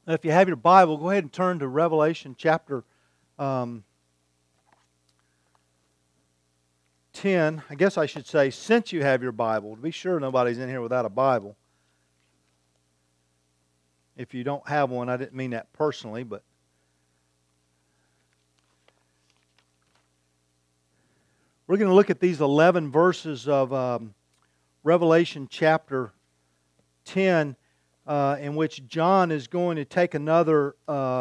If you have your Bible, go ahead and turn to Revelation chapter um, 10. I guess I should say, since you have your Bible, to be sure nobody's in here without a Bible. If you don't have one, I didn't mean that personally, but we're going to look at these 11 verses of Revelation chapter 10, in which John is going to take another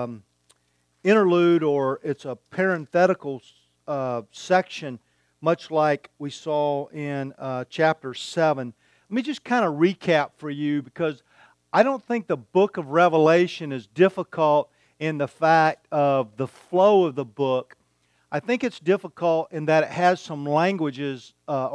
interlude, or it's a parenthetical section, much like we saw in chapter 7. Let me just kind of recap for you, because I don't think the book of Revelation is difficult in the fact of the flow of the book. I think it's difficult in that it has some language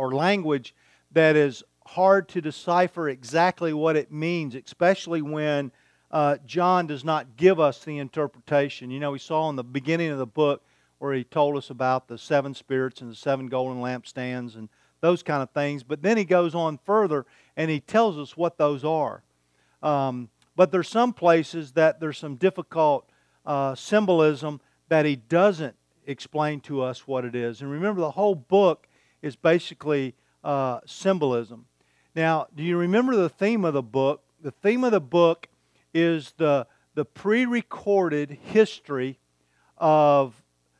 that is hard to decipher exactly what it means, especially when John does not give us the interpretation. You know, we saw in the beginning of the book where he told us about the seven spirits and the seven golden lampstands and those kind of things. But then he goes on further and he tells us what those are. But there's some places that there's some difficult symbolism that he doesn't explain to us what it is. And remember, the whole book is basically symbolism. Now, do you remember the theme of the book? The theme of the book is the pre-recorded history of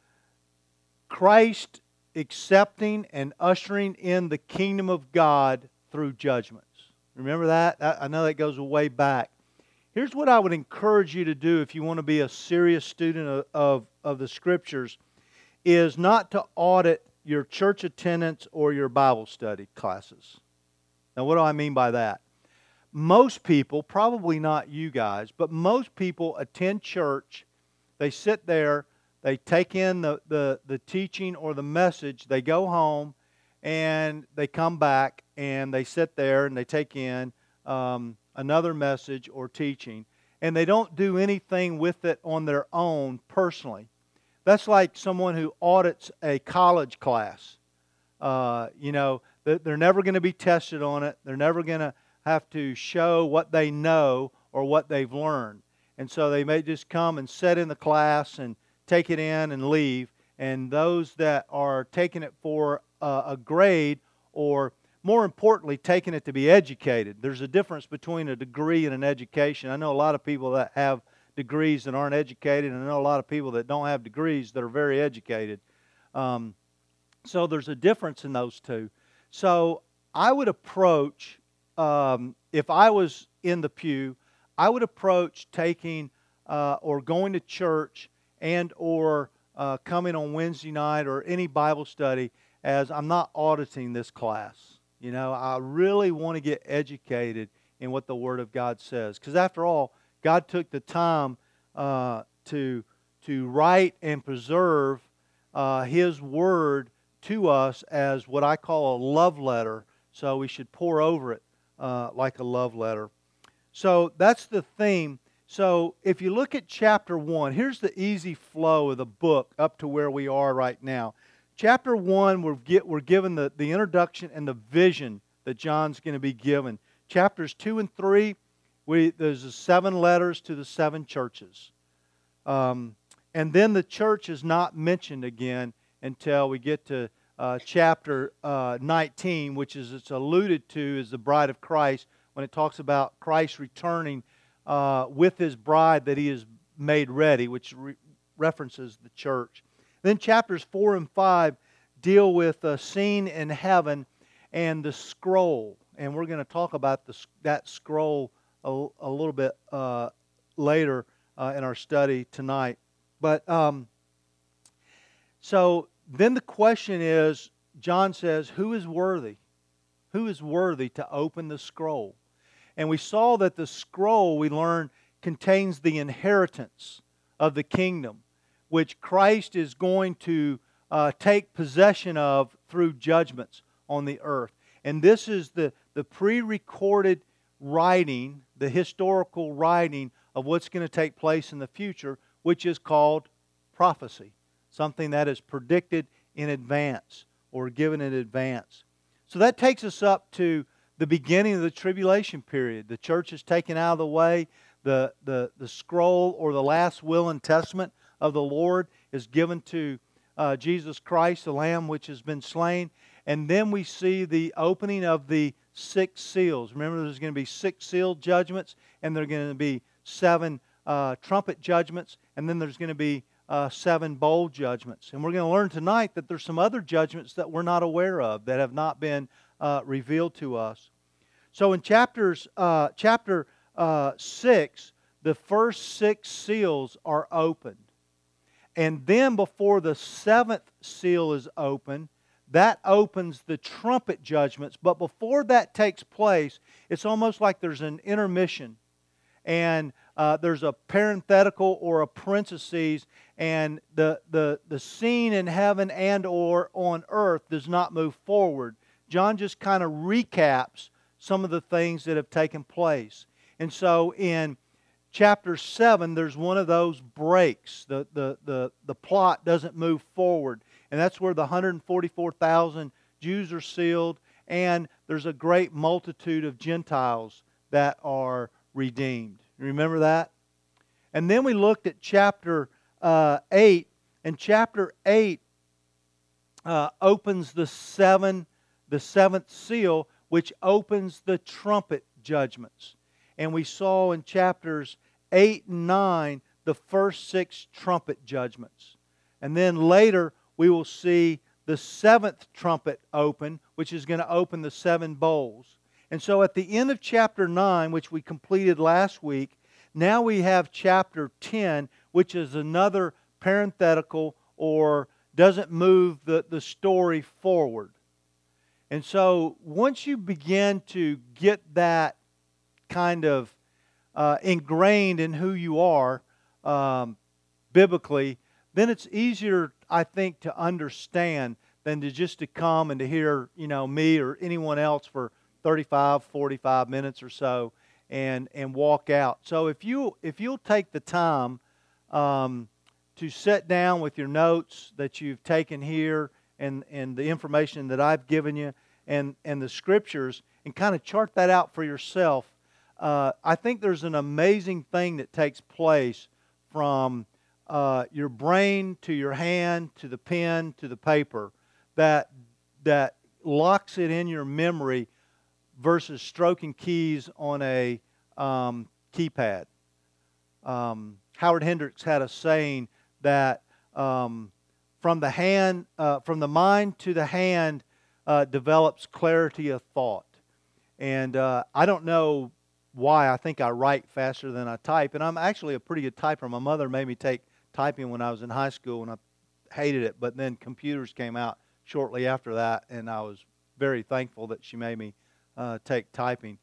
Christ accepting and ushering in the kingdom of God through judgments. Remember that? I know that goes way back. Here's what I would encourage you to do if you want to be a serious student of the Scriptures, is not to audit your church attendance or your Bible study classes. Now, what do I mean by that? Most people, probably not you guys, but most people attend church, they sit there, they take in the teaching or the message, they go home, and they come back, and they sit there, and they take in another message or teaching, and they don't do anything with it on their own personally. That's like someone who audits a college class. They're never going to be tested on it. They're never going to have to show what they know or what they've learned. And so they may just come and sit in the class and take it in and leave. And those that are taking it for a grade, or more importantly, taking it to be educated. There's a difference between a degree and an education. I know a lot of people that have degrees that aren't educated, and I know a lot of people that don't have degrees that are very educated. So there's a difference in those two. So I would approach, if I was in the pew, I would approach taking or going to church and or coming on Wednesday night or any Bible study as I'm not auditing this class. You know, I really want to get educated in what the Word of God says. Because after all, God took the time to write and preserve His Word to us as what I call a love letter. So we should pour over it like a love letter. So that's the theme. So if you look at chapter 1, here's the easy flow of the book up to where we are right now. Chapter 1, we're given the introduction and the vision that John's going to be given. Chapters 2 and 3, there's the 7 letters to the 7 churches. And then the church is not mentioned again until we get to chapter 19, which is it's alluded to as the bride of Christ, when it talks about Christ returning with His bride that He has made ready, which references the church. Then chapters 4 and 5 deal with a scene in heaven and the scroll. And we're going to talk about that scroll a little bit later in our study tonight. But so then the question is, John says, who is worthy? Who is worthy to open the scroll? And we saw that the scroll, we learned, contains the inheritance of the kingdom, which Christ is going to take possession of through judgments on the earth. And this is the pre-recorded writing, the historical writing of what's going to take place in the future, which is called prophecy, something that is predicted in advance or given in advance. So that takes us up to the beginning of the tribulation period. The church is taken out of the way. the scroll or the last will and testament of the Lord is given to Jesus Christ, the Lamb which has been slain. And then we see the opening of the 6 seals. Remember, there's going to be 6 seal judgments, and there are going to be 7 trumpet judgments, and then there's going to be 7 bowl judgments. And we're going to learn tonight that there's some other judgments that we're not aware of, that have not been revealed to us. So in chapter 6, the first 6 seals are opened. And then before the 7th seal is opened, that opens the trumpet judgments. But before that takes place, it's almost like there's an intermission. And there's a parenthetical or a parenthesis, and the scene in heaven and or on earth does not move forward. John just kind of recaps some of the things that have taken place. And so in chapter 7, there's one of those breaks. The plot doesn't move forward. And that's where the 144,000 Jews are sealed, and there's a great multitude of Gentiles that are redeemed. Remember that? And then we looked at chapter 8, and chapter 8 opens the 7th seal, which opens the trumpet judgments. And we saw in chapters 8 and 9 the first 6 trumpet judgments. And then later we will see the 7th trumpet open, which is going to open the 7 bowls. And so at the end of chapter 9, which we completed last week, now we have chapter 10, which is another parenthetical or doesn't move the story forward. And so once you begin to get that kind of ingrained in who you are biblically, then it's easier, I think, to understand than to come and to hear, me or anyone else for 35, 45 minutes or so and walk out. So if you'll take the time to sit down with your notes that you've taken here and the information that I've given you and the scriptures and kind of chart that out for yourself, I think there's an amazing thing that takes place from your brain to your hand to the pen to the paper that locks it in your memory versus stroking keys on a keypad. Howard Hendricks had a saying that from the mind to the hand develops clarity of thought. And I don't know why. I think I write faster than I type, and I'm actually a pretty good typer. My mother made me take typing when I was in high school, and I hated it, but then computers came out shortly after that, and I was very thankful that she made me take typing.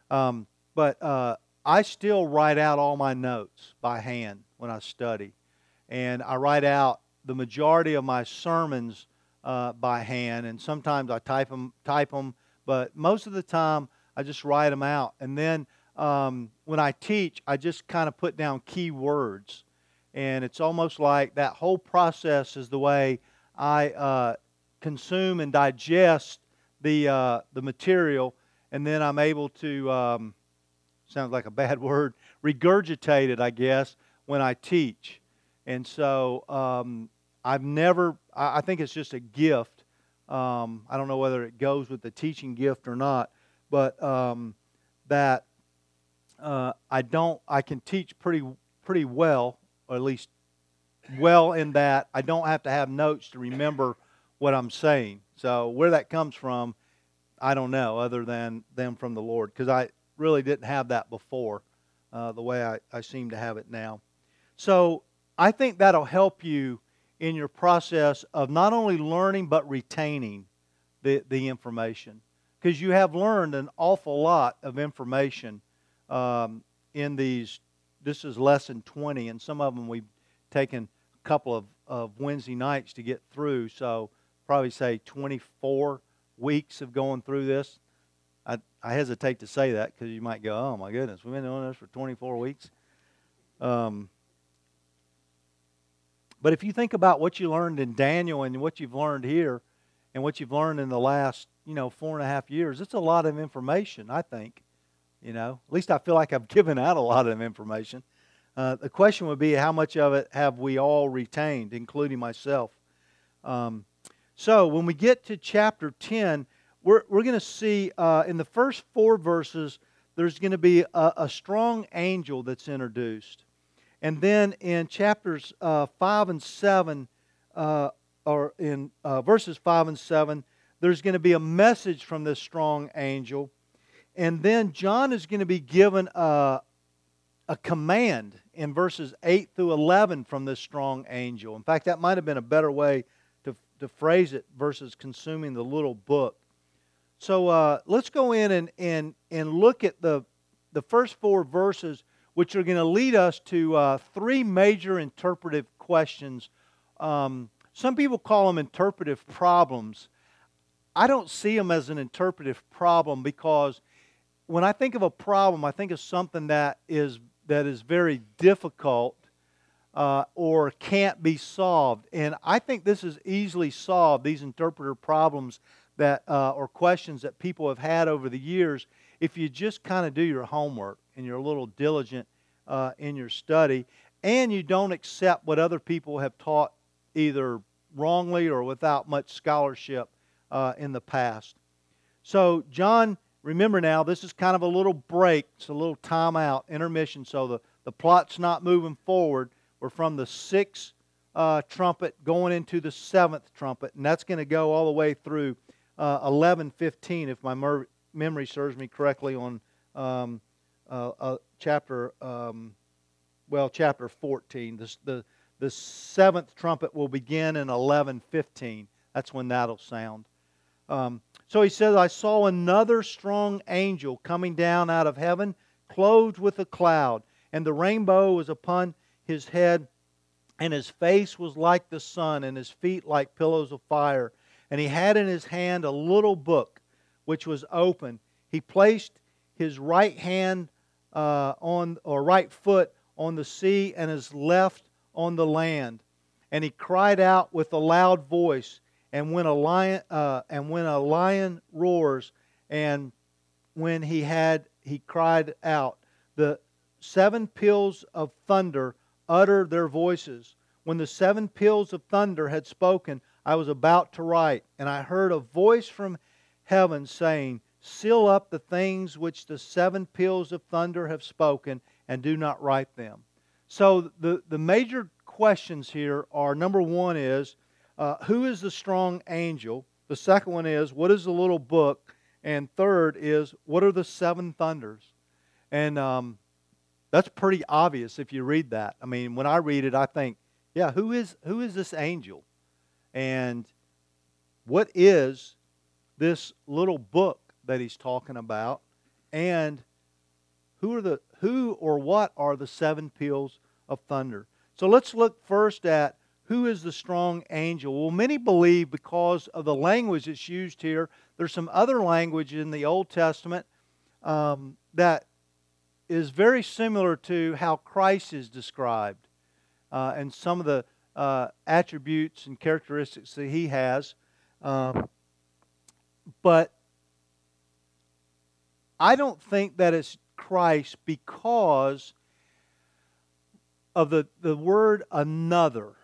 But I still write out all my notes by hand when I study, and I write out the majority of my sermons by hand, and sometimes I type them, but most of the time I just write them out. And then when I teach, I just kind of put down key words. And it's almost like that whole process is the way I consume and digest the material, and then I'm able to, sounds like a bad word, regurgitate it, I guess, when I teach. And so I think it's just a gift. I don't know whether it goes with the teaching gift or not, but that I can teach pretty well, or at least well in that I don't have to have notes to remember what I'm saying. So where that comes from, I don't know, other than them from the Lord, because I really didn't have that before the way I seem to have it now. So I think that'll help you in your process of not only learning but retaining the information, because you have learned an awful lot of information in these. This is lesson 20, and some of them we've taken a couple of Wednesday nights to get through, so probably say 24 weeks of going through this. I hesitate to say that because you might go, oh my goodness, we've been doing this for 24 weeks. But if you think about what you learned in Daniel and what you've learned here and what you've learned in the last 4.5 years, it's a lot of information, I think, At least I feel like I've given out a lot of information. The question would be, how much of it have we all retained, including myself? So when we get to chapter 10, we're going to see in the first 4 verses, there's going to be a strong angel that's introduced. And then in chapters 5 and 7, or in verses 5 and 7, there's going to be a message from this strong angel. And then John is going to be given a command in verses 8 through 11 from this strong angel. In fact, that might have been a better way to phrase it versus consuming the little book. So let's go in and look at the first 4 verses, which are going to lead us to 3 major interpretive questions. Some people call them interpretive problems. I don't see them as an interpretive problem, because when I think of a problem, I think of something that is very difficult or can't be solved. And I think this is easily solved, these interpretive problems that or questions that people have had over the years, if you just kind of do your homework and you're a little diligent in your study, and you don't accept what other people have taught either wrongly or without much scholarship in the past. So John, remember now, this is kind of a little break. It's a little time out, intermission, so the plot's not moving forward. We're from the 6th trumpet going into the 7th trumpet, and that's going to go all the way through 11:15, if my memory serves me correctly, on chapter 14. The 7th trumpet will begin in 11:15. That's when that'll sound. So he says, I saw another strong angel coming down out of heaven, clothed with a cloud, and the rainbow was upon his head, and his face was like the sun, and his feet like pillars of fire. And he had in his hand a little book, which was open. He placed his right hand right foot on the sea, and his left on the land. And he cried out with a loud voice. And when a lion roars, and when he cried out, the 7 peals of thunder uttered their voices. When the 7 peals of thunder had spoken, I was about to write, and I heard a voice from heaven saying, seal up the things which the 7 peals of thunder have spoken, and do not write them. So the major questions here are, number 1 is, who is the strong angel? The second one is, what is the little book? And third is, what are the 7 thunders? And that's pretty obvious if you read that. I mean, when I read it, I think, yeah, who is this angel? And what is this little book that he's talking about? And who or what are the 7 peals of thunder? So let's look first at who is the strong angel. Well, many believe, because of the language that's used here, there's some other language in the Old Testament that is very similar to how Christ is described, and some of the attributes and characteristics that he has. But I don't think that it's Christ, because of the word another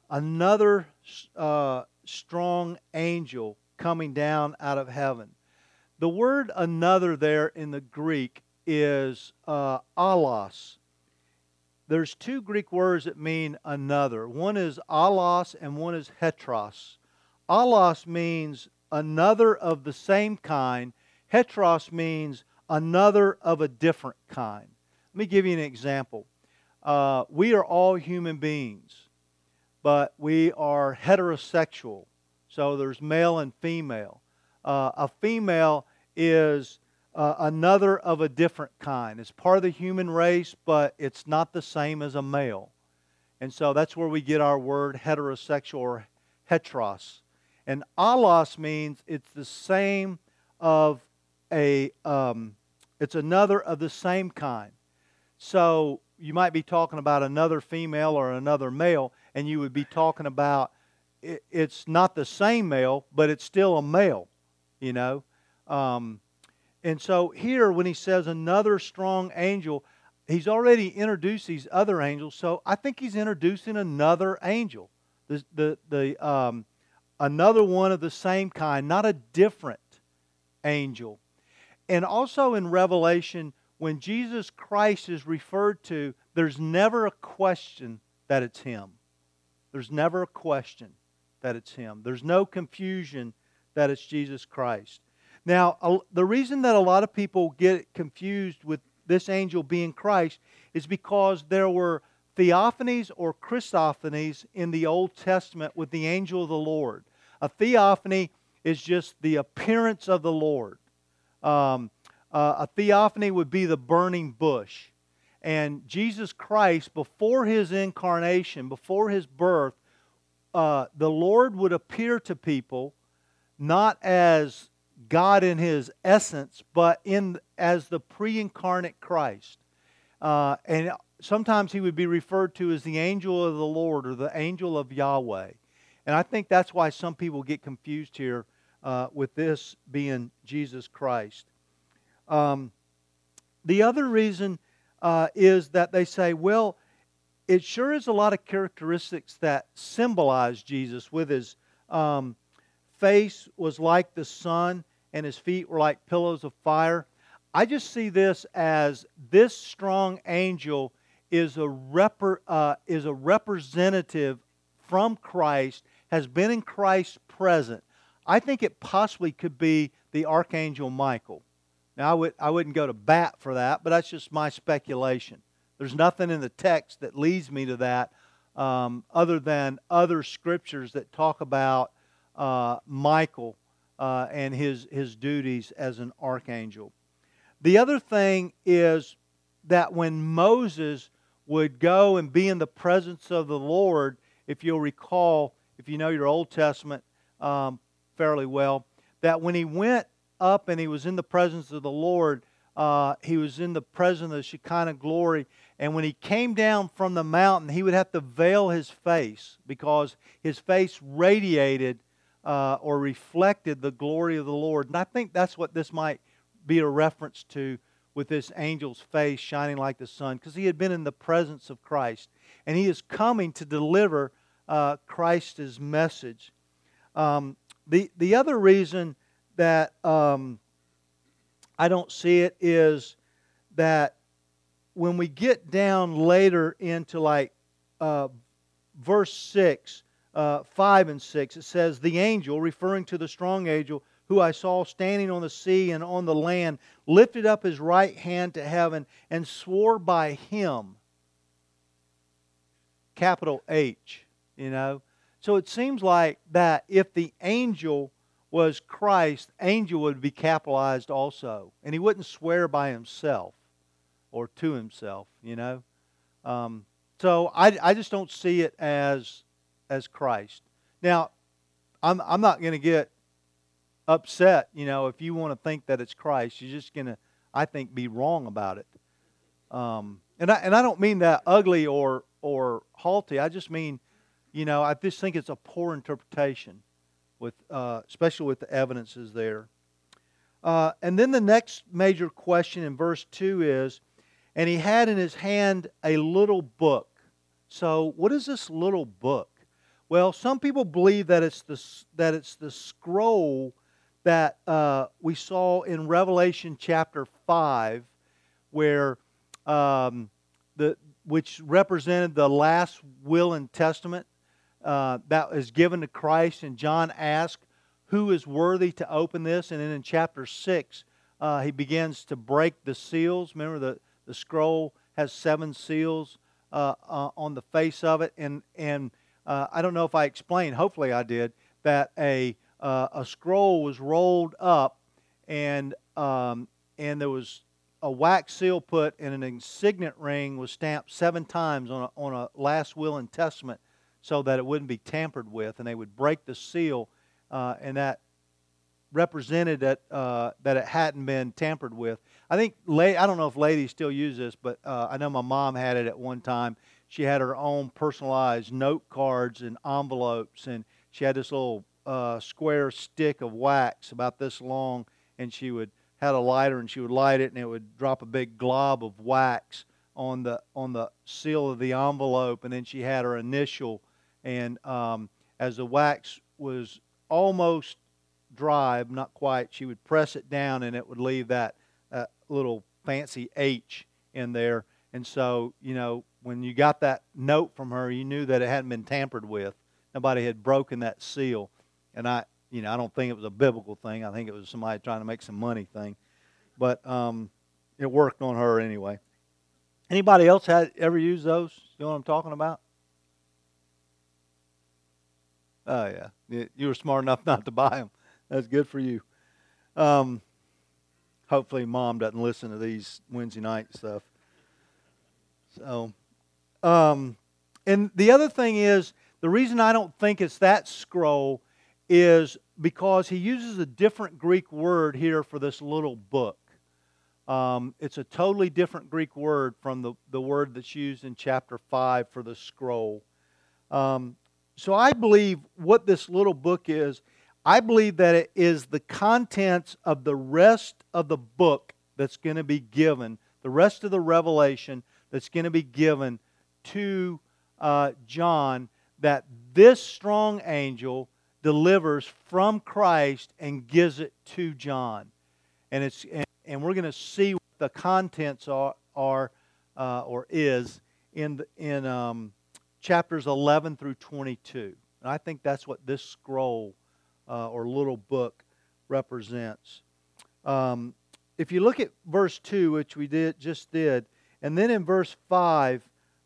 strong angel coming down out of heaven. The word another there in the Greek is allos. There's 2 Greek words that mean another. One is allos and one is heteros. Allos means another of the same kind. Heteros means another of a different kind. Let me give you an example. We are all human beings, but we are heterosexual. So there's male and female. A female is another of a different kind. It's part of the human race, but it's not the same as a male. And so that's where we get our word heterosexual or heteros. And allos means it's the same of it's another of the same kind. So you might be talking about another female or another male, and you would be talking about it's not the same male, but it's still a male, you know. And so here, when he says another strong angel, he's already introduced these other angels. So I think he's introducing another angel, another one of the same kind, not a different angel. And also in Revelation, when Jesus Christ is referred to, there's never a question that it's him. There's never a question that it's him. There's no confusion that it's Jesus Christ. Now, the reason that a lot of people get confused with this angel being Christ is because there were theophanies or Christophanies in the Old Testament with the angel of the Lord. A theophany is just the appearance of the Lord. A theophany would be the burning bush. And Jesus Christ, before His incarnation, before His birth, the Lord would appear to people not as God in His essence, but as the pre-incarnate Christ. And sometimes He would be referred to as the angel of the Lord or the angel of Yahweh. And I think that's why some people get confused here with this being Jesus Christ. The other reason is that they say, well, it sure is a lot of characteristics that symbolize Jesus, with His face was like the sun and His feet were like pillars of fire. I just see this as this strong angel is a representative from Christ, has been in Christ's present. I think it possibly could be the Archangel Michael. Now, I wouldn't go to bat for that, but that's just my speculation. There's nothing in the text that leads me to that other than other scriptures that talk about Michael and his duties as an archangel. The other thing is that when Moses would go and be in the presence of the Lord, if you'll recall, if you know your Old Testament fairly well, that when he went up and he was in the presence of the Lord, he was in the presence of the Shekinah glory, and when he came down from the mountain, he would have to veil his face because his face radiated or reflected the glory of the Lord. And I think that's what this might be a reference to, with this angel's face shining like the sun, because he had been in the presence of Christ, and he is coming to deliver Christ's message. The other reason that I don't see it is that when we get down later into like verse 6, 5 and 6, it says, the angel, referring to the strong angel, who I saw standing on the sea and on the land, lifted up his right hand to heaven and swore by him. Capital H, you know. So it seems like that if the angel was Christ, angel would be capitalized also. And he wouldn't swear by himself or to himself, you know. So I just don't see it as Christ. Now, I'm not going to get upset, you know, if you want to think that it's Christ. You're just going to, I think, be wrong about it. And I don't mean that ugly or haughty. I just mean, you know, I just think it's a poor interpretation, with especially with the evidences there. And then the next major question in verse 2 is, and he had in his hand a little book. So what is this little book? Well, some people believe that it's the scroll that we saw in Revelation chapter 5, where which represented the last will and testament that is given to Christ. And John asked, who is worthy to open this? And then in chapter 6, he begins to break the seals. Remember, the scroll has 7 seals on the face of it. And I don't know if I explained, hopefully I did, that a scroll was rolled up and there was a wax seal put, and an signet ring was stamped 7 times on a last will and testament, so that it wouldn't be tampered with, and they would break the seal, and that represented that it hadn't been tampered with. I think I don't know if ladies still use this, but I know my mom had it at one time. She had her own personalized note cards and envelopes, and she had this little square stick of wax about this long, and she would had a lighter, and she would light it, and it would drop a big glob of wax on the seal of the envelope, and then she had her initial, and as the wax was almost dry, but not quite, she would press it down, and it would leave that little fancy H in there. And so, when you got that note from her, you knew that it hadn't been tampered with. Nobody had broken that seal. And I don't think it was a biblical thing. I think it was somebody trying to make some money thing. But it worked on her anyway. Anybody else ever used those? You know what I'm talking about? Oh, yeah. You were smart enough not to buy them. That's good for you. Hopefully Mom doesn't listen to these Wednesday night stuff. So, and the other thing is, the reason I don't think it's that scroll is because he uses a different Greek word here for this little book. It's a totally different Greek word from the word that's used in chapter 5 for the scroll. So I believe what this little book is, I believe that it is the contents of the rest of the book that's going to be given, the rest of the revelation that's going to be given to John, that this strong angel delivers from Christ and gives it to John. And we're going to see what the contents are or is in chapters 11 through 22. And I think that's what this scroll or little book represents. If you look at verse 2, which we just did, and then in verse 5,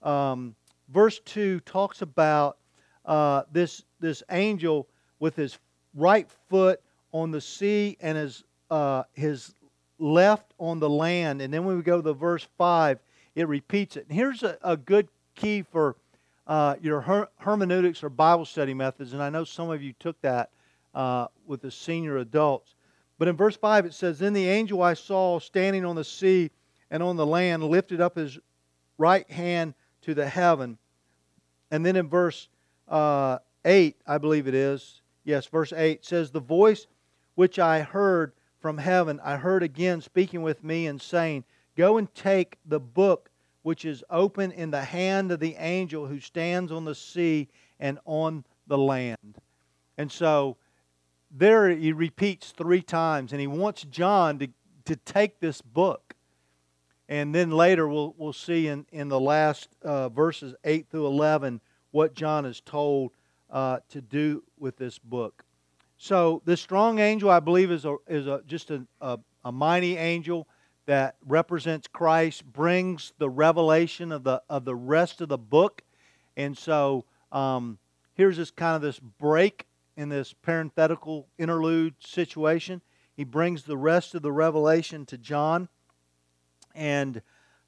verse 2 talks about this angel with his right foot on the sea and his left on the land. And then when we go to verse 5, it repeats it. And here's a good key for your hermeneutics or Bible study methods. And I know some of you took that with the senior adults. But in verse 5 it says, "Then the angel I saw standing on the sea and on the land lifted up his right hand to the heaven." And then in verse 8, I believe it is, yes, verse 8 says, "The voice which I heard from heaven, I heard again speaking with me and saying, Go and take the book which is open in the hand of the angel who stands on the sea and on the land." And so there he repeats 3 times, and he wants John to take this book. And then later we'll see in the last verses 8 through 11 what John is told to do with this book. So this strong angel, I believe, is just a mighty angel that represents Christ, brings the revelation of the rest of the book. And so here's this break in this parenthetical interlude situation. He brings the rest of the revelation to John. And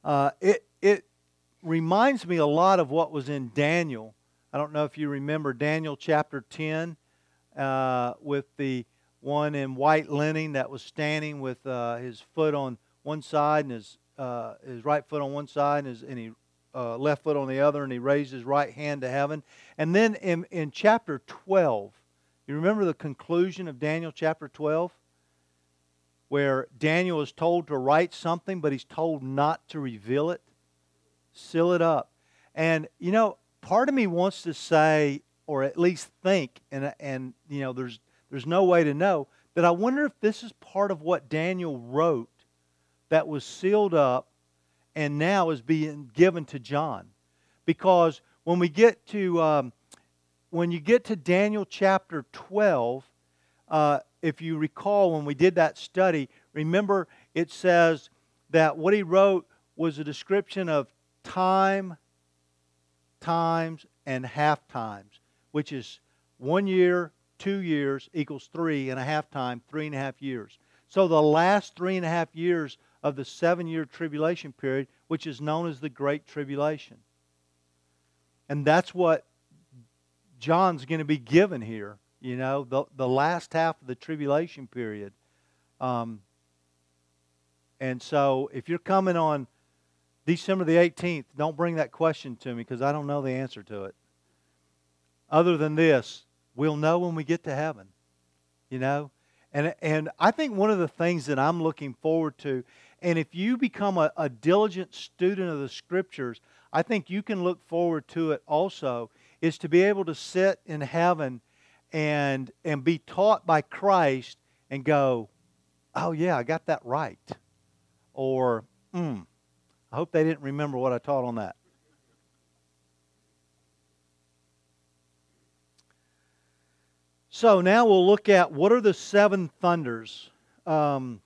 it reminds me a lot of what was in Daniel. I don't know if you remember Daniel chapter 10 with the one in white linen that was standing with his foot on one side and his right foot on one side and his left foot on the other, and he raised his right hand to heaven. And then in chapter 12, you remember the conclusion of Daniel chapter 12? Where Daniel is told to write something, but he's told not to reveal it. Seal it up. And, part of me wants to say, or at least think, and there's no way to know, that I wonder if this is part of what Daniel wrote that was sealed up and now is being given to John. Because when you get to Daniel chapter 12, if you recall when we did that study, remember it says that what he wrote was a description of time, times, and half times, which is 1 year, 2 years equals 3.5 times, 3.5 years. So the last 3.5 years of the 7-year tribulation period, which is known as the Great Tribulation. And that's what John's going to be given here. The last half of the tribulation period. And so if you're coming on December the 18th, don't bring that question to me because I don't know the answer to it. Other than this, we'll know when we get to heaven. And I think one of the things that I'm looking forward to, and if you become a diligent student of the Scriptures, I think you can look forward to it also, is to be able to sit in heaven and be taught by Christ and go, oh yeah, I got that right. Or, I hope they didn't remember what I taught on that. So now we'll look at what are the seven thunders. In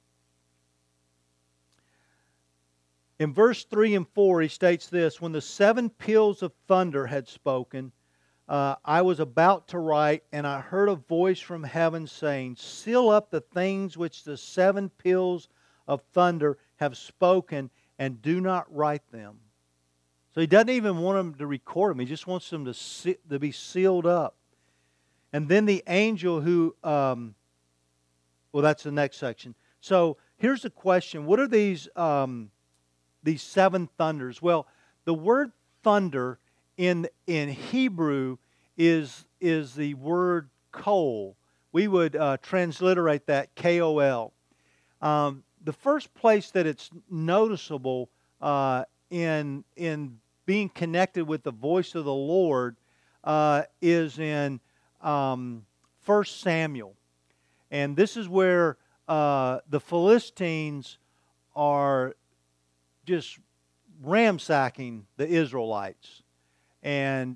verse 3 and 4, he states this: when the seven peals of thunder had spoken, I was about to write, and I heard a voice from heaven saying, seal up the things which the seven peals of thunder have spoken, and do not write them. So he doesn't even want them to record them. He just wants them to be sealed up. And then the angel who, that's the next section. So here's the question: what are these seven thunders? Well, the word thunder in Hebrew is the word kol. We would transliterate that K-O-L. The first place that it's noticeable in being connected with the voice of the Lord is in 1 Samuel. And this is where the Philistines are just ransacking the Israelites. And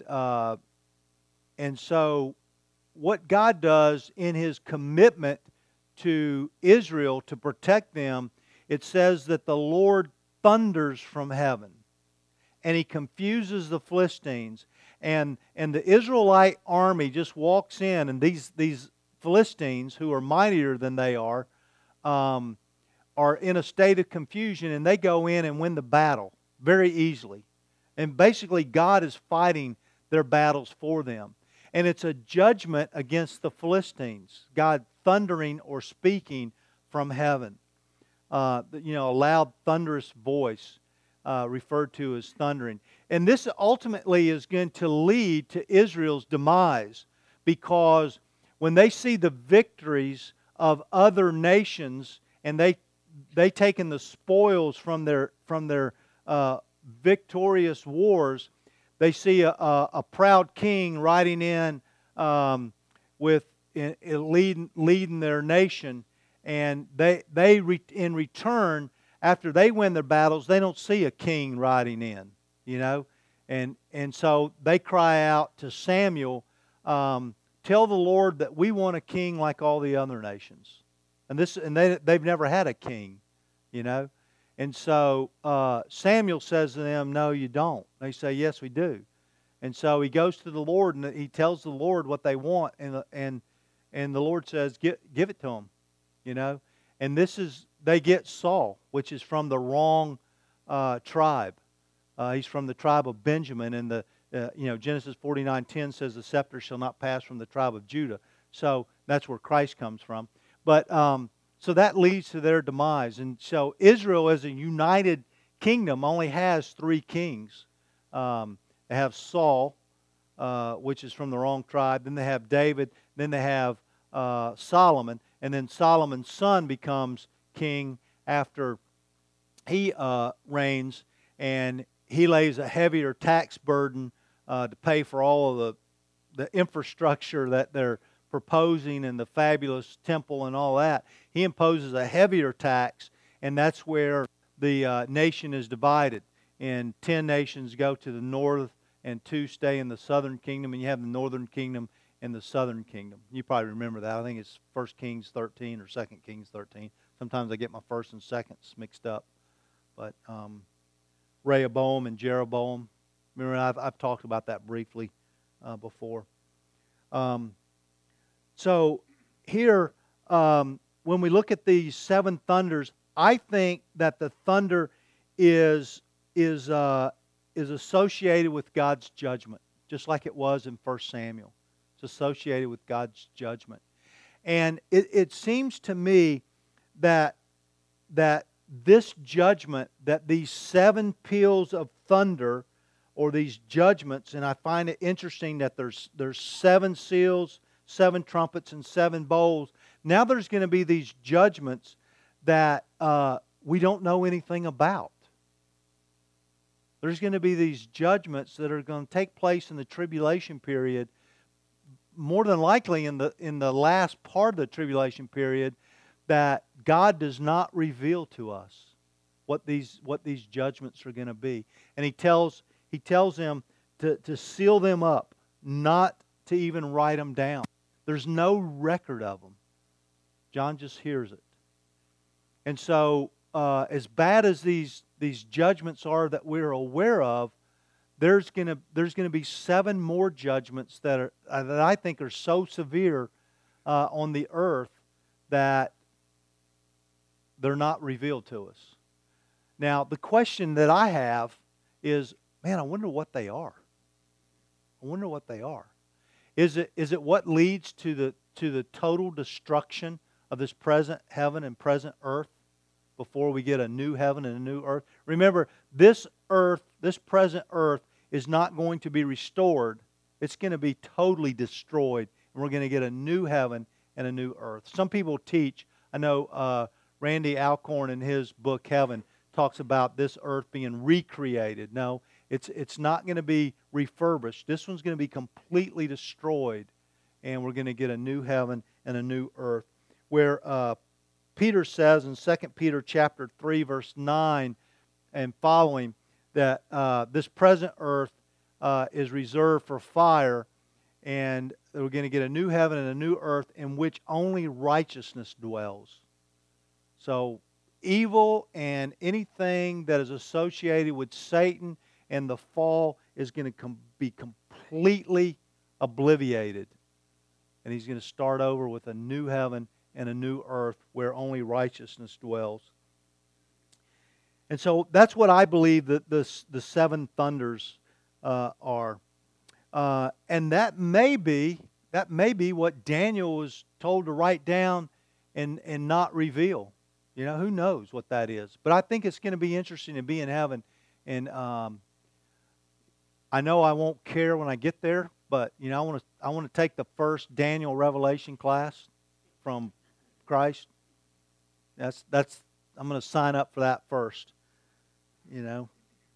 so what God does in His commitment to Israel to protect them, it says that the Lord thunders from heaven. And He confuses the Philistines. And the Israelite army just walks in, and these Philistines, who are mightier than they are in a state of confusion, and they go in and win the battle very easily. And basically God is fighting their battles for them. And it's a judgment against the Philistines. God thundering or speaking from heaven. A loud thunderous voice referred to as thundering. And this ultimately is going to lead to Israel's demise, because when they see the victories of other nations and they taken the spoils from their victorious wars, they see a proud king riding in leading their nation, and they in return, after they win their battles, they don't see a king riding in, and so they cry out to Samuel, tell the Lord that we want a king like all the other nations, and they've never had a king, And so Samuel says to them, no, you don't. They say, yes, we do. And so he goes to the Lord and he tells the Lord what they want, and the Lord says, give it to them, And they get Saul, which is from the wrong tribe. He's from the tribe of Benjamin, and Genesis 49:10 says the scepter shall not pass from the tribe of Judah. So that's where Christ comes from. But so that leads to their demise. And so Israel as a united kingdom only has three kings. They have Saul, which is from the wrong tribe. Then they have David. Then they have Solomon. And then Solomon's son becomes king after he reigns. And he lays a heavier tax burden to pay for all of the infrastructure that they're proposing, and the fabulous temple and all that. He imposes a heavier tax, and that's where the nation is divided. And 10 nations go to the north, and 2 stay in the southern kingdom, and you have the northern kingdom and the southern kingdom. You probably remember that. I think it's 1 Kings 13 or 2 Kings 13. Sometimes I get my first and seconds mixed up. But Rehoboam and Jeroboam. Remember, I've talked about that briefly before. So here, when we look at these seven thunders, I think that the thunder is associated with God's judgment, just like it was in 1 Samuel. It's associated with God's judgment. And it seems to me that this judgment, that these seven peals of thunder, or these judgments, and I find it interesting that there's 7 seals, 7 trumpets, and 7 bowls. Now there's going to be these judgments that we don't know anything about. There's going to be these judgments that are going to take place in the tribulation period, more than likely in the last part of the tribulation period, that God does not reveal to us what these judgments are going to be. And He tells them to seal them up, not to even write them down. There's no record of them. John just hears it. And so, as bad as these judgments are that we're aware of, there's going to be 7 more judgments that I think are so severe on the earth that they're not revealed to us. Now, the question that I have is, man, I wonder what they are. I wonder what they are. Is it what leads to the total destruction of this present heaven and present earth before we get a new heaven and a new earth? Remember, this earth, this present earth, is not going to be restored. It's going to be totally destroyed, and we're going to get a new heaven and a new earth. Some people teach, I know Randy Alcorn in his book Heaven talks about this earth being recreated. No, it's not going to be refurbished. This one's going to be completely destroyed, and we're going to get a new heaven and a new earth. Where Peter says in 2 Peter chapter 3, verse 9 and following, that this present earth is reserved for fire, and we're going to get a new heaven and a new earth in which only righteousness dwells. So evil and anything that is associated with Satan and the fall is going to be completely obliterated. And He's going to start over with a new heaven and a new earth where only righteousness dwells. And so that's what I believe that the 7 thunders are. And that may be what Daniel was told to write down and not reveal. You know, who knows what that is. But I think it's going to be interesting to be in heaven. And I know I won't care when I get there, but you know, I want to take the first Daniel Revelation class from Christ. I'm going to sign up for that first. You know.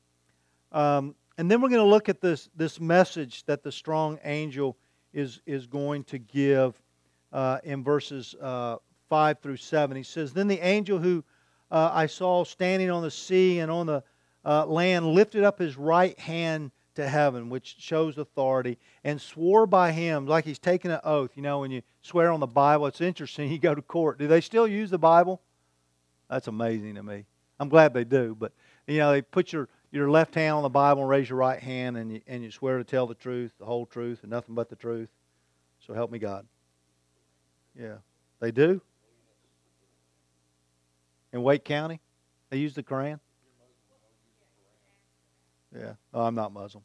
And then we're going to look at this message that the strong angel is going to give in verses 5 through 7. He says, "Then the angel who I saw standing on the sea and on the land lifted up his right hand to heaven," which shows authority, "and swore by him," like he's taking an oath. You know, when you swear on the Bible, it's interesting. You go to court. Do they still use the Bible? That's amazing to me. I'm glad they do. But, you know, they put your left hand on the Bible and raise your right hand, and you swear to tell the truth, the whole truth, and nothing but the truth. So help me God. Yeah. They do? In Wake County? They use the Quran? Yeah. Oh, I'm not Muslim.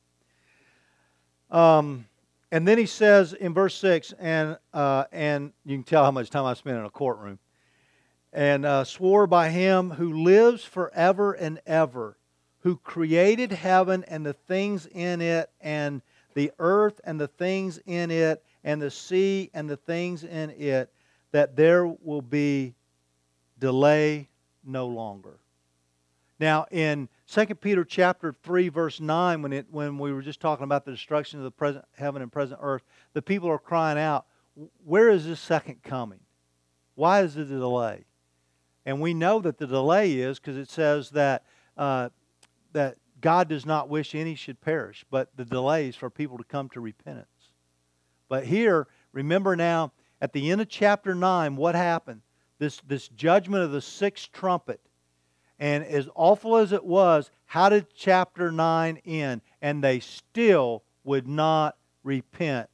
And then he says in verse 6, and you can tell how much time I spent in a courtroom, and swore by him who lives forever and ever, who created heaven and the things in it, and the earth and the things in it, and the sea and the things in it, that there will be delay no longer. Now, in 2 Peter chapter 3, verse 9, when we were just talking about the destruction of the present heaven and present earth, the people are crying out, where is this second coming? Why is it a delay? And we know that the delay is because it says that God does not wish any should perish, but the delay is for people to come to repentance. But here, remember now, at the end of chapter 9, what happened? This judgment of the sixth trumpet. And as awful as it was, how did chapter 9 end? And they still would not repent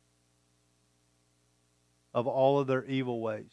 of all of their evil ways.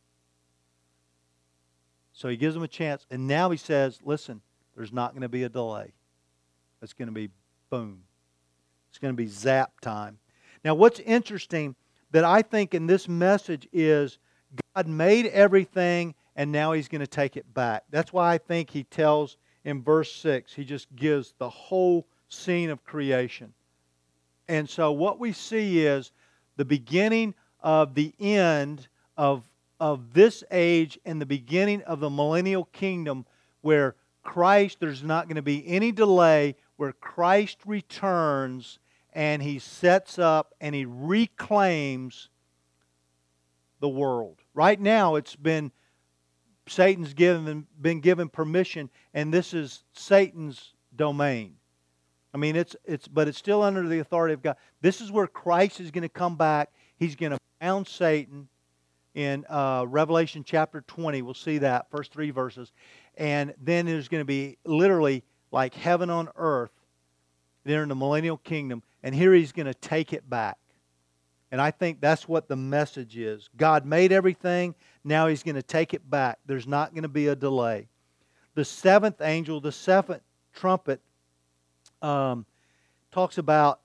So he gives them a chance. And now he says, listen, there's not going to be a delay. It's going to be boom. It's going to be zap time. Now what's interesting that I think in this message is God made everything and now He's going to take it back. That's why I think He tells in verse 6, He just gives the whole scene of creation. And so what we see is the beginning of the end of of this age and the beginning of the millennial kingdom, where Christ, there's not going to be any delay, where Christ returns and He sets up and He reclaims the world. Right now, Satan's been given permission, and this is Satan's domain. I mean, but it's still under the authority of God. This is where Christ is going to come back. He's going to bound Satan in Revelation chapter 20. We'll see that, first 3 verses. And then there's going to be literally like heaven on earth there in the millennial kingdom. And here He's going to take it back. And I think that's what the message is. God made everything. Now He's going to take it back. There's not going to be a delay. The seventh angel, the seventh trumpet, talks about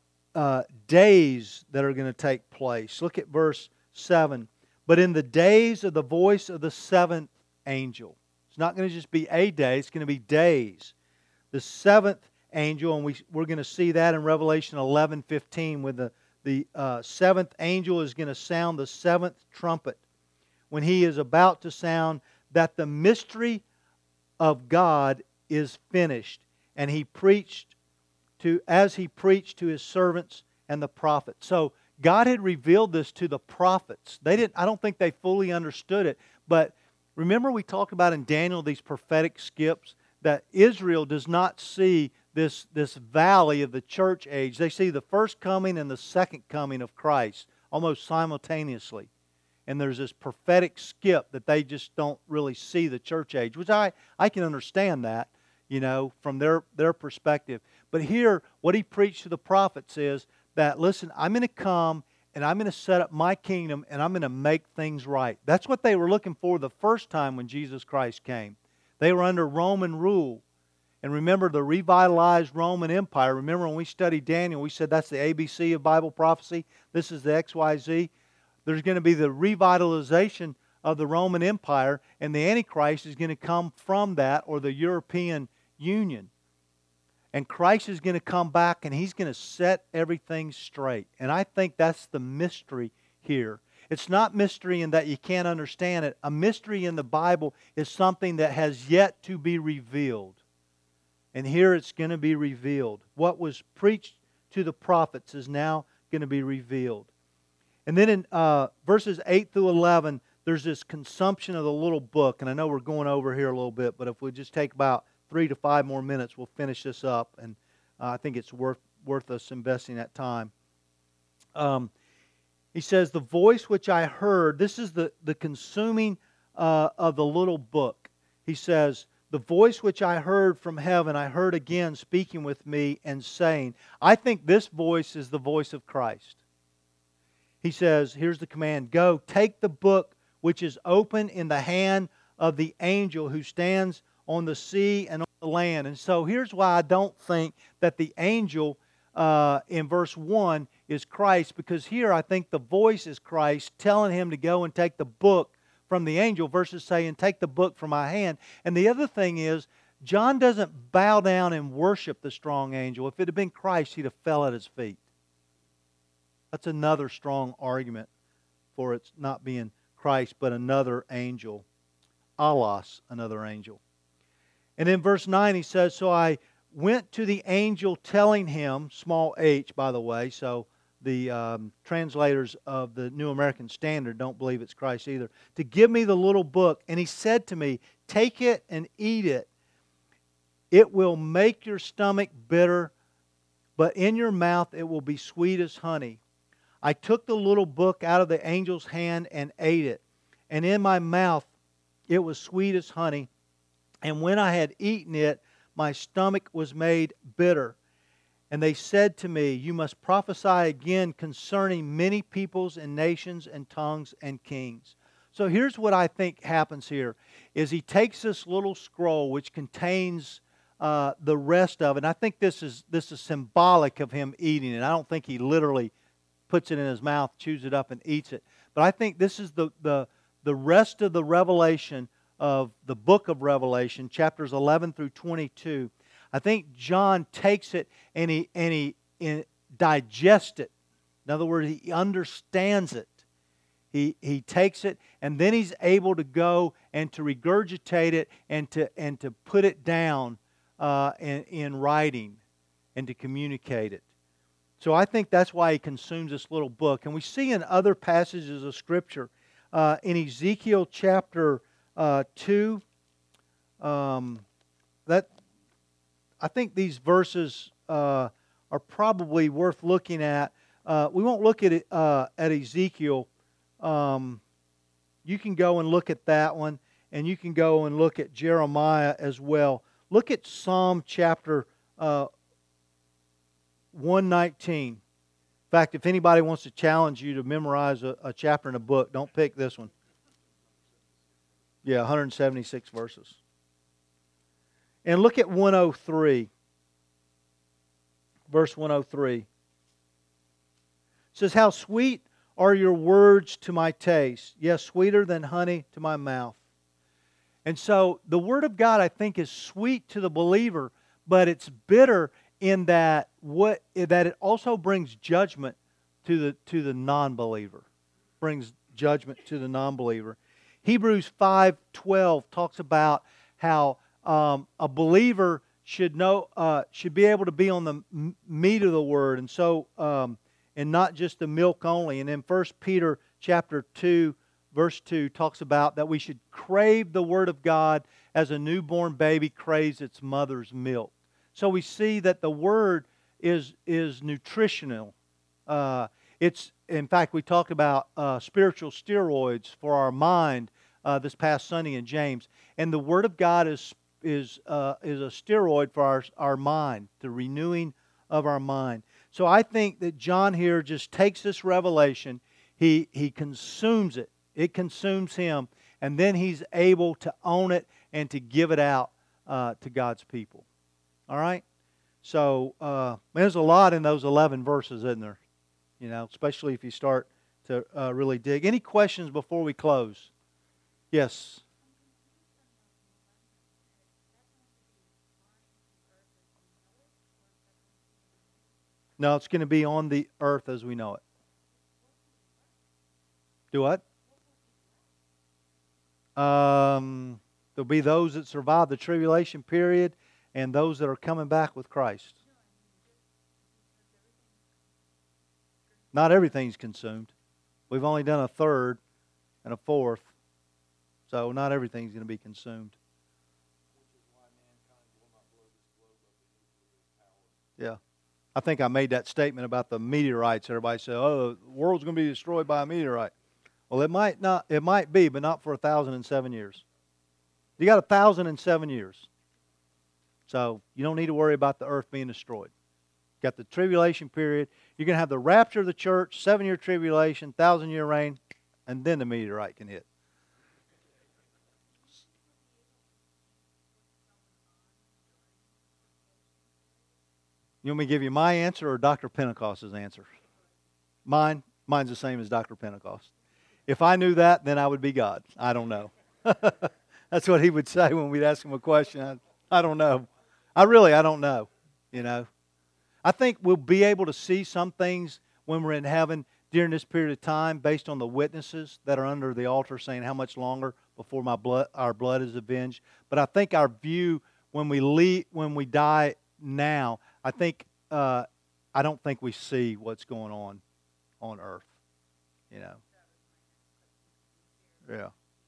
days that are going to take place. Look at verse 7. But in the days of the voice of the seventh angel. It's not going to just be a day. It's going to be days. The seventh angel, and we're going to see that in Revelation 11:15, when the seventh angel is going to sound the seventh trumpet, when he is about to sound that the mystery of God is finished. And as he preached to His servants and the prophets. So God had revealed this to the prophets. I don't think they fully understood it. But remember we talked about in Daniel these prophetic skips, that Israel does not see this valley of the church age. They see the first coming and the second coming of Christ almost simultaneously. And there's this prophetic skip that they just don't really see the church age, which I can understand that, from their perspective. But here, what He preached to the prophets is that, listen, I'm going to come and I'm going to set up my kingdom and I'm going to make things right. That's what they were looking for the first time when Jesus Christ came. They were under Roman rule. And remember the revitalized Roman Empire. Remember when we studied Daniel, we said that's the ABC of Bible prophecy. This is the XYZ. There's going to be the revitalization of the Roman Empire, and the Antichrist is going to come from that, or the European Union. And Christ is going to come back and He's going to set everything straight. And I think that's the mystery here. It's not mystery in that you can't understand it. A mystery in the Bible is something that has yet to be revealed. And here it's going to be revealed. What was preached to the prophets is now going to be revealed. And then in verses 8 through 11, there's this consumption of the little book. And I know we're going over here a little bit, but if we just take about 3 to 5 more minutes, we'll finish this up. And I think it's worth us investing that time. He says, the voice which I heard, this is the consuming of the little book. He says, the voice which I heard from heaven, I heard again speaking with me and saying, I think this voice is the voice of Christ. He says, here's the command, go, take the book which is open in the hand of the angel who stands on the sea and on the land. And so here's why I don't think that the angel in verse 1 is Christ, because here I think the voice is Christ telling him to go and take the book from the angel versus saying, take the book from my hand. And the other thing is, John doesn't bow down and worship the strong angel. If it had been Christ, he'd have fell at His feet. That's another strong argument for it not being Christ, but another angel. Allos, another angel. And in verse 9 he says, so I went to the angel telling him, small h by the way, so the translators of the New American Standard don't believe it's Christ either, to give me the little book. And he said to me, take it and eat it. It will make your stomach bitter, but in your mouth it will be sweet as honey. I took the little book out of the angel's hand and ate it. And in my mouth it was sweet as honey. And when I had eaten it, my stomach was made bitter. And they said to me, you must prophesy again concerning many peoples and nations and tongues and kings. So here's what I think happens here, is he takes this little scroll which contains the rest of it. And I think this is symbolic of him eating it. I don't think he literally puts it in his mouth, chews it up, and eats it. But I think this is the rest of the revelation of the book of Revelation, chapters 11 through 22. I think John takes it and he digests it. In other words, he understands it. He takes it, and then he's able to go and to regurgitate it and to put it down in writing and to communicate it. So I think that's why he consumes this little book. And we see in other passages of Scripture, in Ezekiel chapter 2, that I think these verses are probably worth looking at. We won't look at it, at Ezekiel. You can go and look at that one, and you can go and look at Jeremiah as well. Look at Psalm chapter 119. In fact, if anybody wants to challenge you to memorize a chapter in a book, don't pick this one. Yeah, 176 verses. And look at 103. Verse 103. It says, "How sweet are your words to my taste, yes, sweeter than honey to my mouth." And so the Word of God, I think, is sweet to the believer, but it's bitter in that it also brings judgment to the non-believer. Brings judgment to the non-believer. Hebrews 5:12 talks about how a believer should be able to be on the meat of the Word, and so and not just the milk only. And then 1 Peter chapter 2, verse 2 talks about that we should crave the Word of God as a newborn baby craves its mother's milk. So we see that the Word is nutritional. It's, in fact, we talked about spiritual steroids for our mind this past Sunday in James, and the Word of God is a steroid for our mind, the renewing of our mind. So I think that John here just takes this revelation, he consumes it, it consumes him, and then he's able to own it and to give it out to God's people. All right? So there's a lot in those 11 verses, isn't there? You know, especially if you start to really dig. Any questions before we close? Yes. No, it's going to be on the earth as we know it. Do what? There'll be those that survive the tribulation period and those that are coming back with Christ. Not everything's consumed. We've only done a third and a fourth. So not everything's going to be consumed. Yeah. I think I made that statement about the meteorites. Everybody said, "Oh, the world's going to be destroyed by a meteorite." Well, it might not. It might be, but not for 1,007 years. You got 1,007 years, so you don't need to worry about the earth being destroyed. You got the tribulation period. You're going to have the rapture of the church, 7-year tribulation, 1,000-year reign, and then the meteorite can hit. You want me to give you my answer or Dr. Pentecost's answer? Mine's the same as Dr. Pentecost. If I knew that, then I would be God. I don't know. That's what he would say when we'd ask him a question. I don't know. I don't know. You know, I think we'll be able to see some things when we're in heaven during this period of time based on the witnesses that are under the altar saying how much longer before our blood is avenged. But I think our view when we die now, I don't think we see what's going on earth. You know. Yeah.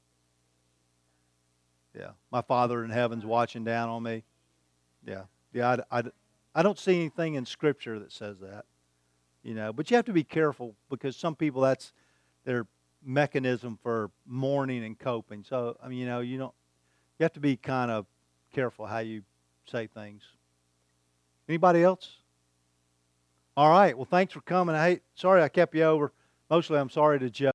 Yeah. My Father in heaven's watching down on me. Yeah. Yeah. I don't see anything in Scripture that says that. You know, but you have to be careful because some people that's their mechanism for mourning and coping. So I mean, you have to be kind of careful how you say things. Anybody else? All right. Well, thanks for coming. Sorry I kept you over. Mostly I'm sorry to Joe.